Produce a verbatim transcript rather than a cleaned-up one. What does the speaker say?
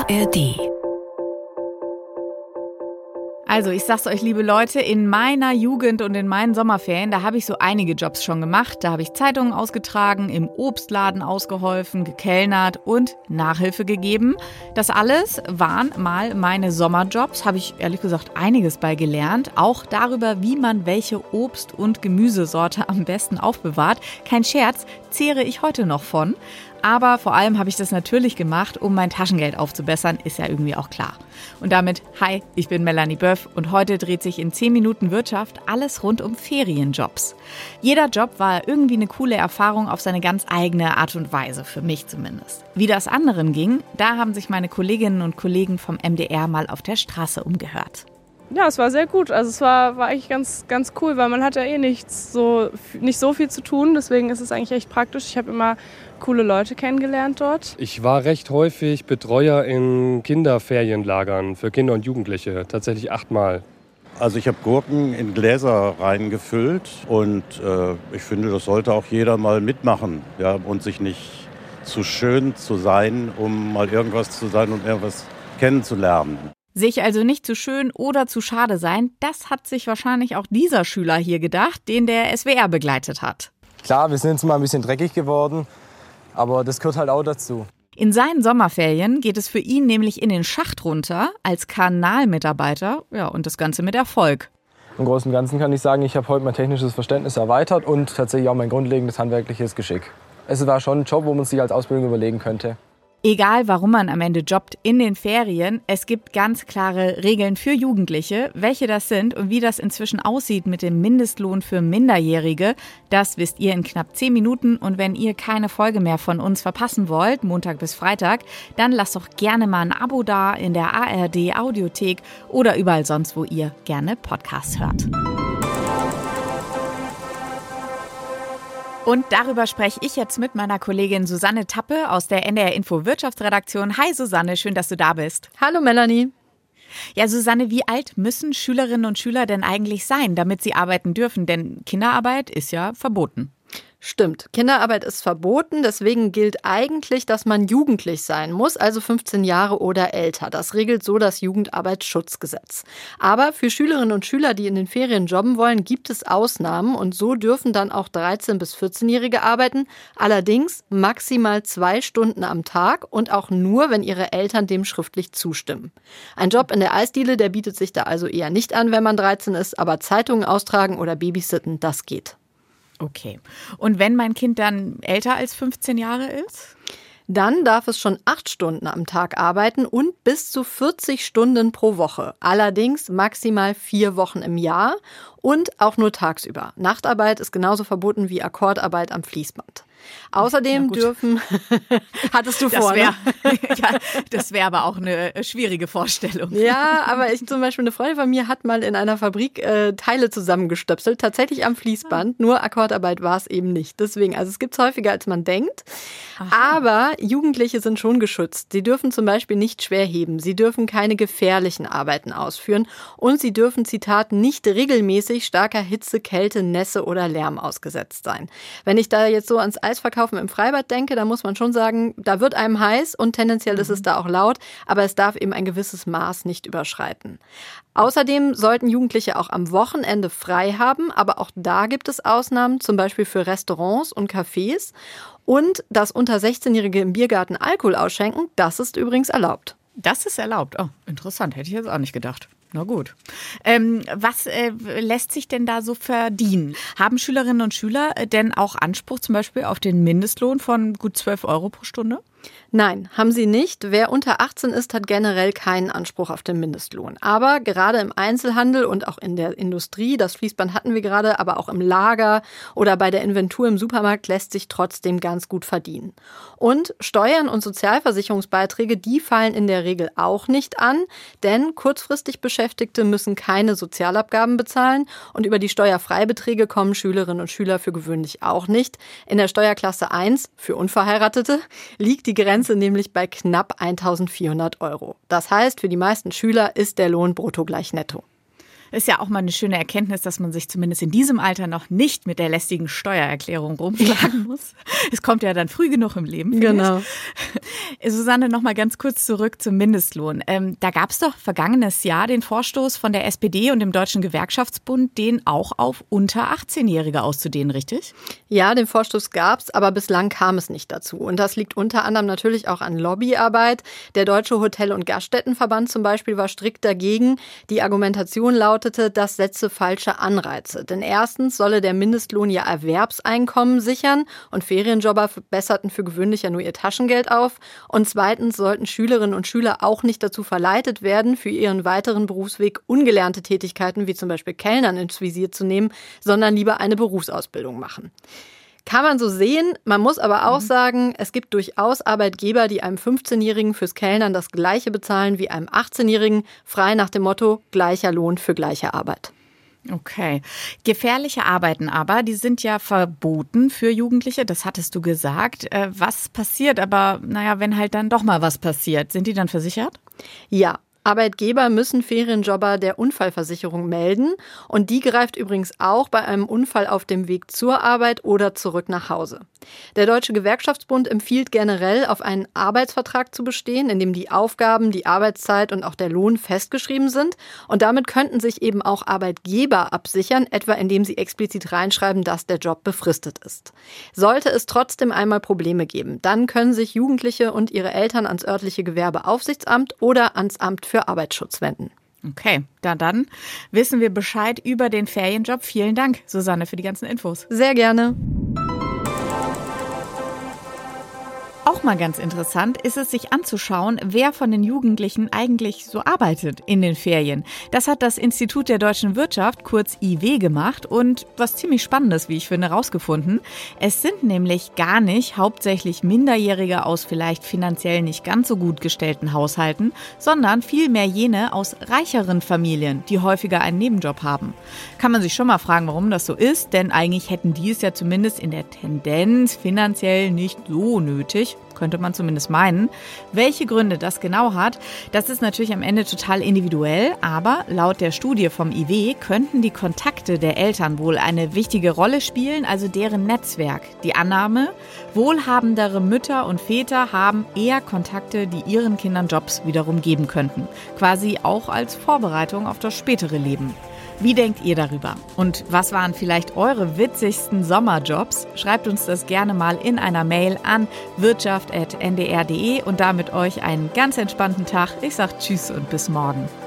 A R D. Also, ich sag's euch, liebe Leute, in meiner Jugend und in meinen Sommerferien, da habe ich so einige Jobs schon gemacht. Da habe ich Zeitungen ausgetragen, im Obstladen ausgeholfen, gekellnert und Nachhilfe gegeben. Das alles waren mal meine Sommerjobs, habe ich ehrlich gesagt einiges bei gelernt. Auch darüber, wie man welche Obst- und Gemüsesorte am besten aufbewahrt. Kein Scherz, zehre ich heute noch von. Aber vor allem habe ich das natürlich gemacht, um mein Taschengeld aufzubessern, ist ja irgendwie auch klar. Und damit, hi, ich bin Melanie Böff und heute dreht sich in zehn Minuten Wirtschaft alles rund um Ferienjobs. Jeder Job war irgendwie eine coole Erfahrung auf seine ganz eigene Art und Weise, für mich zumindest. Wie das anderen ging, da haben sich meine Kolleginnen und Kollegen vom M D R mal auf der Straße umgehört. Ja, es war sehr gut. Also es war, war eigentlich ganz, ganz cool, weil man hat ja eh nichts so, nicht so viel zu tun. Deswegen ist es eigentlich echt praktisch. Ich habe immer coole Leute kennengelernt dort. Ich war recht häufig Betreuer in Kinderferienlagern für Kinder und Jugendliche. Tatsächlich achtmal. Also ich habe Gurken in Gläser reingefüllt und äh, ich finde, das sollte auch jeder mal mitmachen, ja, und sich nicht zu schön zu sein, um mal irgendwas zu sein und irgendwas kennenzulernen. Sich also nicht zu schön oder zu schade sein, das hat sich wahrscheinlich auch dieser Schüler hier gedacht, den der S W R begleitet hat. Klar, wir sind jetzt mal ein bisschen dreckig geworden, aber das gehört halt auch dazu. In seinen Sommerferien geht es für ihn nämlich in den Schacht runter als Kanalmitarbeiter, ja, und das Ganze mit Erfolg. Im Großen und Ganzen kann ich sagen, ich habe heute mein technisches Verständnis erweitert und tatsächlich auch mein grundlegendes handwerkliches Geschick. Es war schon ein Job, wo man sich als Ausbildung überlegen könnte. Egal, warum man am Ende jobbt in den Ferien, es gibt ganz klare Regeln für Jugendliche. Welche das sind und wie das inzwischen aussieht mit dem Mindestlohn für Minderjährige, das wisst ihr in knapp zehn Minuten. Und wenn ihr keine Folge mehr von uns verpassen wollt, Montag bis Freitag, dann lasst doch gerne mal ein Abo da in der A R D Audiothek oder überall sonst, wo ihr gerne Podcasts hört. Und darüber spreche ich jetzt mit meiner Kollegin Susanne Tappe aus der N D R Info Wirtschaftsredaktion. Hi Susanne, schön, dass du da bist. Hallo Melanie. Ja, Susanne, wie alt müssen Schülerinnen und Schüler denn eigentlich sein, damit sie arbeiten dürfen? Denn Kinderarbeit ist ja verboten. Stimmt, Kinderarbeit ist verboten, deswegen gilt eigentlich, dass man jugendlich sein muss, also fünfzehn Jahre oder älter. Das regelt so das Jugendarbeitsschutzgesetz. Aber für Schülerinnen und Schüler, die in den Ferien jobben wollen, gibt es Ausnahmen und so dürfen dann auch dreizehn- bis vierzehnjährige arbeiten, allerdings maximal zwei Stunden am Tag und auch nur, wenn ihre Eltern dem schriftlich zustimmen. Ein Job in der Eisdiele, der bietet sich da also eher nicht an, wenn man dreizehn ist, aber Zeitungen austragen oder babysitten, das geht. Okay. Und wenn mein Kind dann älter als fünfzehn Jahre ist? Dann darf es schon acht Stunden am Tag arbeiten und bis zu vierzig Stunden pro Woche. Allerdings maximal vier Wochen im Jahr und auch nur tagsüber. Nachtarbeit ist genauso verboten wie Akkordarbeit am Fließband. Außerdem dürfen, hattest du vor, wär, ne? Ja, das wäre aber auch eine schwierige Vorstellung. Ja, aber ich zum Beispiel, eine Freundin von mir hat mal in einer Fabrik äh, Teile zusammengestöpselt, tatsächlich am Fließband, nur Akkordarbeit war es eben nicht. Deswegen, also es gibt es häufiger, als man denkt. Aha. Aber Jugendliche sind schon geschützt. Sie dürfen zum Beispiel nicht schwer heben, sie dürfen keine gefährlichen Arbeiten ausführen und sie dürfen, Zitat, nicht regelmäßig starker Hitze, Kälte, Nässe oder Lärm ausgesetzt sein. Wenn ich da jetzt so ans Eisverkaufen im Freibad denke, da muss man schon sagen, da wird einem heiß und tendenziell ist es da auch laut, aber es darf eben ein gewisses Maß nicht überschreiten. Außerdem sollten Jugendliche auch am Wochenende frei haben, aber auch da gibt es Ausnahmen, zum Beispiel für Restaurants und Cafés. Und dass unter sechzehnjährige im Biergarten Alkohol ausschenken, das ist übrigens erlaubt. Das ist erlaubt. Oh, interessant, hätte ich jetzt auch nicht gedacht. Na gut. Ähm, was äh, lässt sich denn da so verdienen? Haben Schülerinnen und Schüler denn auch Anspruch zum Beispiel auf den Mindestlohn von gut zwölf Euro pro Stunde? Nein, haben sie nicht. Wer unter achtzehn ist, hat generell keinen Anspruch auf den Mindestlohn. Aber gerade im Einzelhandel und auch in der Industrie, das Fließband hatten wir gerade, aber auch im Lager oder bei der Inventur im Supermarkt lässt sich trotzdem ganz gut verdienen. Und Steuern und Sozialversicherungsbeiträge, die fallen in der Regel auch nicht an, denn kurzfristig Beschäftigte müssen keine Sozialabgaben bezahlen und über die Steuerfreibeträge kommen Schülerinnen und Schüler für gewöhnlich auch nicht. In der Steuerklasse eins für Unverheiratete liegt die Grenze nämlich bei knapp eintausendvierhundert Euro. Das heißt, für die meisten Schüler ist der Lohn brutto gleich netto. Ist ja auch mal eine schöne Erkenntnis, dass man sich zumindest in diesem Alter noch nicht mit der lästigen Steuererklärung rumschlagen muss. Es kommt ja dann früh genug im Leben. Genau. Ich. Susanne, noch mal ganz kurz zurück zum Mindestlohn. Ähm, da gab es doch vergangenes Jahr den Vorstoß von der S P D und dem Deutschen Gewerkschaftsbund, den auch auf unter achtzehnjährige auszudehnen, richtig? Ja, den Vorstoß gab es, aber bislang kam es nicht dazu. Und das liegt unter anderem natürlich auch an Lobbyarbeit. Der Deutsche Hotel- und Gaststättenverband zum Beispiel war strikt dagegen. Die Argumentation lautete, das setze falsche Anreize. Denn erstens solle der Mindestlohn ja Erwerbseinkommen sichern und Ferienjobber besserten für gewöhnlich ja nur ihr Taschengeld auf. Und zweitens sollten Schülerinnen und Schüler auch nicht dazu verleitet werden, für ihren weiteren Berufsweg ungelernte Tätigkeiten wie zum Beispiel Kellnern ins Visier zu nehmen, sondern lieber eine Berufsausbildung machen. Kann man so sehen. Man muss aber auch mhm. sagen, es gibt durchaus Arbeitgeber, die einem fünfzehnjährigen fürs Kellnern das Gleiche bezahlen wie einem achtzehnjährigen, frei nach dem Motto gleicher Lohn für gleiche Arbeit. Okay. Gefährliche Arbeiten aber, die sind ja verboten für Jugendliche, das hattest du gesagt. Was passiert aber, naja, wenn halt dann doch mal was passiert? Sind die dann versichert? Ja. Arbeitgeber müssen Ferienjobber der Unfallversicherung melden und die greift übrigens auch bei einem Unfall auf dem Weg zur Arbeit oder zurück nach Hause. Der Deutsche Gewerkschaftsbund empfiehlt generell, auf einen Arbeitsvertrag zu bestehen, in dem die Aufgaben, die Arbeitszeit und auch der Lohn festgeschrieben sind. Und damit könnten sich eben auch Arbeitgeber absichern, etwa indem sie explizit reinschreiben, dass der Job befristet ist. Sollte es trotzdem einmal Probleme geben, dann können sich Jugendliche und ihre Eltern ans örtliche Gewerbeaufsichtsamt oder ans Amt für Arbeitsschutz wenden. Okay, da dann wissen wir Bescheid über den Ferienjob. Vielen Dank, Susanne, für die ganzen Infos. Sehr gerne. Auch mal ganz interessant ist es, sich anzuschauen, wer von den Jugendlichen eigentlich so arbeitet in den Ferien. Das hat das Institut der deutschen Wirtschaft, kurz I W, gemacht und was ziemlich Spannendes, wie ich finde, rausgefunden. Es sind nämlich gar nicht hauptsächlich Minderjährige aus vielleicht finanziell nicht ganz so gut gestellten Haushalten, sondern vielmehr jene aus reicheren Familien, die häufiger einen Nebenjob haben. Kann man sich schon mal fragen, warum das so ist, denn eigentlich hätten die es ja zumindest in der Tendenz finanziell nicht so nötig. Könnte man zumindest meinen. Welche Gründe das genau hat, das ist natürlich am Ende total individuell, aber laut der Studie vom I W könnten die Kontakte der Eltern wohl eine wichtige Rolle spielen, also deren Netzwerk. Die Annahme, wohlhabendere Mütter und Väter haben eher Kontakte, die ihren Kindern Jobs wiederum geben könnten. Quasi auch als Vorbereitung auf das spätere Leben. Wie denkt ihr darüber? Und was waren vielleicht eure witzigsten Sommerjobs? Schreibt uns das gerne mal in einer Mail an wirtschaft punkt n d r punkt d e und damit euch einen ganz entspannten Tag. Ich sage Tschüss und bis morgen.